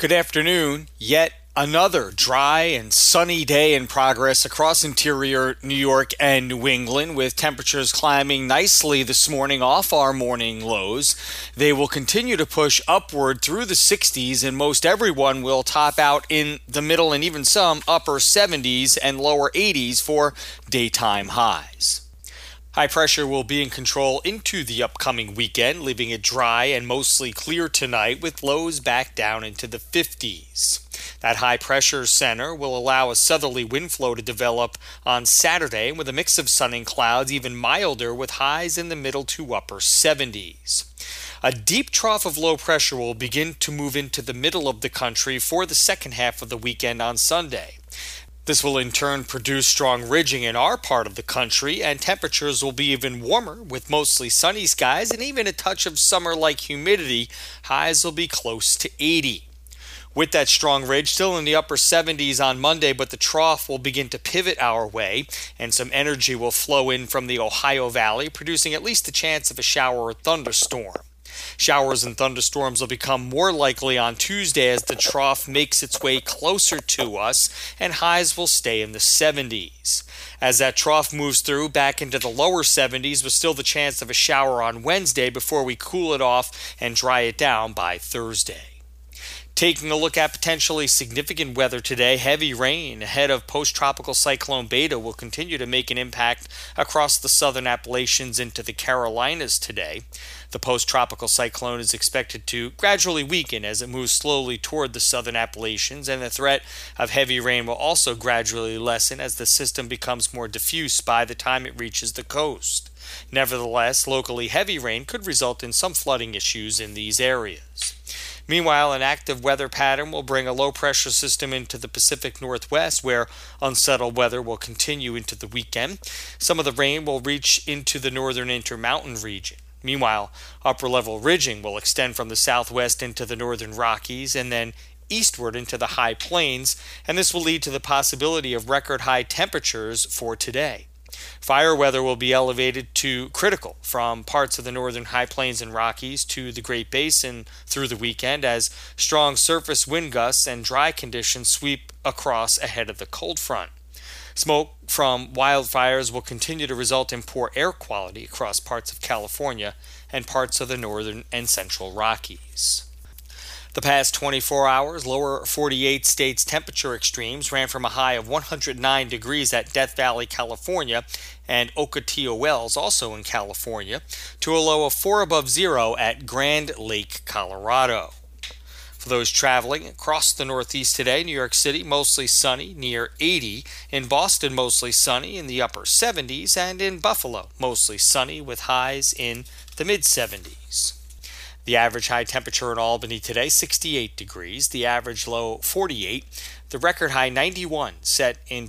Good afternoon. Yet another dry and sunny day in progress across interior New York and New England, with temperatures climbing nicely this morning off our morning lows. They will continue to push upward through the 60s, and most everyone will top out in the middle and even some upper 70s and lower 80s for daytime highs. High pressure will be in control into the upcoming weekend, leaving it dry and mostly clear tonight with lows back down into the 50s. That high pressure center will allow a southerly wind flow to develop on Saturday with a mix of sun and clouds, even milder with highs in the middle to upper 70s. A deep trough of low pressure will begin to move into the middle of the country for the second half of the weekend on Sunday. This will in turn produce strong ridging in our part of the country, and temperatures will be even warmer with mostly sunny skies and even a touch of summer-like humidity. Highs will be close to 80. With that strong ridge still in the upper 70s on Monday, but the trough will begin to pivot our way, and some energy will flow in from the Ohio Valley, producing at least a chance of a shower or thunderstorm. Showers and thunderstorms will become more likely on Tuesday as the trough makes its way closer to us, and highs will stay in the 70s. As that trough moves through back into the lower 70s, with still the chance of a shower on Wednesday before we cool it off and dry it down by Thursday. Taking a look at potentially significant weather today, heavy rain ahead of post-tropical cyclone Beta will continue to make an impact across the southern Appalachians into the Carolinas today. The post-tropical cyclone is expected to gradually weaken as it moves slowly toward the southern Appalachians, and the threat of heavy rain will also gradually lessen as the system becomes more diffuse by the time it reaches the coast. Nevertheless, locally heavy rain could result in some flooding issues in these areas. Meanwhile, an active weather pattern will bring a low-pressure system into the Pacific Northwest, where unsettled weather will continue into the weekend. Some of the rain will reach into the northern Intermountain region. Meanwhile, upper-level ridging will extend from the southwest into the northern Rockies and then eastward into the high plains, and this will lead to the possibility of record-high temperatures for today. Fire weather will be elevated to critical from parts of the northern high plains and Rockies to the Great Basin through the weekend as strong surface wind gusts and dry conditions sweep across ahead of the cold front. Smoke from wildfires will continue to result in poor air quality across parts of California and parts of the northern and central Rockies. The past 24 hours, lower 48 states' temperature extremes ran from a high of 109 degrees at Death Valley, California, and Ocotillo Wells, also in California, to a low of 4 above zero at Grand Lake, Colorado. For those traveling across the Northeast today, New York City mostly sunny, near 80. In Boston, mostly sunny in the upper 70s. And in Buffalo, mostly sunny with highs in the mid-70s. The average high temperature in Albany today, 68 degrees. The average low, 48. The record high, 91, set in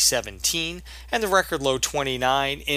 2017. And the record low, 29, in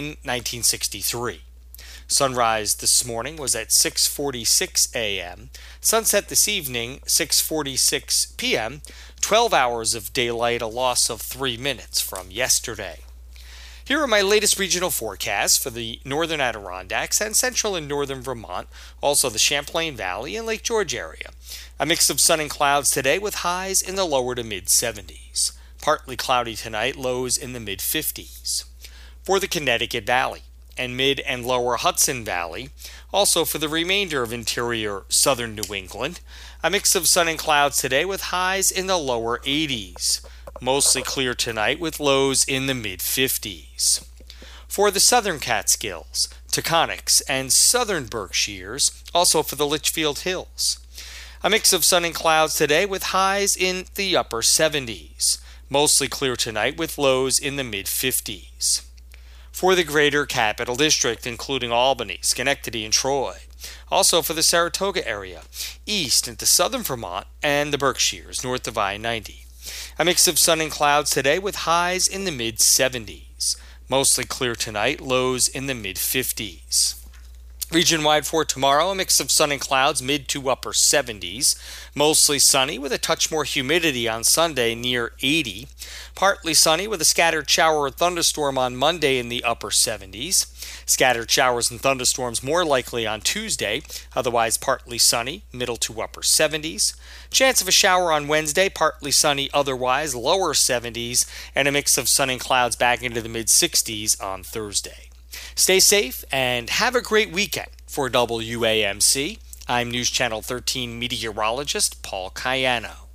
1963. Sunrise this morning was at 6:46 a.m. Sunset this evening, 6:46 p.m. 12 hours of daylight, a loss of 3 minutes from yesterday. Here are my latest regional forecasts for the northern Adirondacks and central and northern Vermont, also the Champlain Valley and Lake George area. A mix of sun and clouds today with highs in the lower to mid-70s. Partly cloudy tonight, lows in the mid-50s. For the Connecticut Valley and mid and lower Hudson Valley, also for the remainder of interior southern New England, a mix of sun and clouds today with highs in the lower 80s. Mostly clear tonight with lows in the mid-50s. For the southern Catskills, Taconics, and southern Berkshires, also for the Litchfield Hills. A mix of sun and clouds today with highs in the upper 70s. Mostly clear tonight with lows in the mid-50s. For the greater Capital District, including Albany, Schenectady, and Troy. Also for the Saratoga area, east into southern Vermont, and the Berkshires, north of I-90. A mix of sun and clouds today with highs in the mid-70s. Mostly clear tonight, lows in the mid-50s. Region-wide for tomorrow, a mix of sun and clouds, mid to upper 70s. Mostly sunny with a touch more humidity on Sunday, near 80. Partly sunny with a scattered shower or thunderstorm on Monday in the upper 70s. Scattered showers and thunderstorms more likely on Tuesday, otherwise partly sunny, middle to upper 70s. Chance of a shower on Wednesday, partly sunny, otherwise lower 70s, and a mix of sun and clouds back into the mid 60s on Thursday. Stay safe and have a great weekend. For WAMC, I'm News Channel 13 meteorologist Paul Cayano.